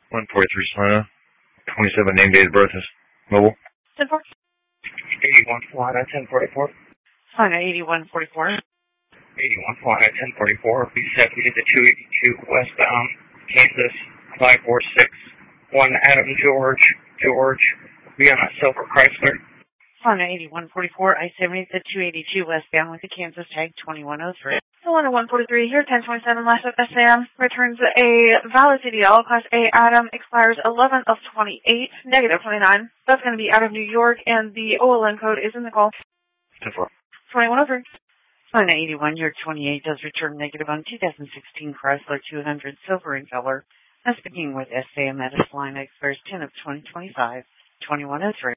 143 Salina. 27 name date of birth is mobile. 10-4. 81 Salina, 1044. Salina 8144. 81 Salina, 1044. Be set to the 282 westbound, Kansas 5461 Adam George. Be on a silver Chrysler. Salina 8144. I-70 the 282 westbound with the Kansas tag 2103. Salina 143 here, 1027 last of SAM. Returns a valid CDL, Class A Adam, expires 11 of 28, negative 29. That's going to be out of New York, and the OLN code is in the call. 10-4. 2103. Salina 81, your 28 does return negative on 2016 Chrysler 200 silver in color. I'm speaking with SAM at Salina, expires 10 of 2025, 2103.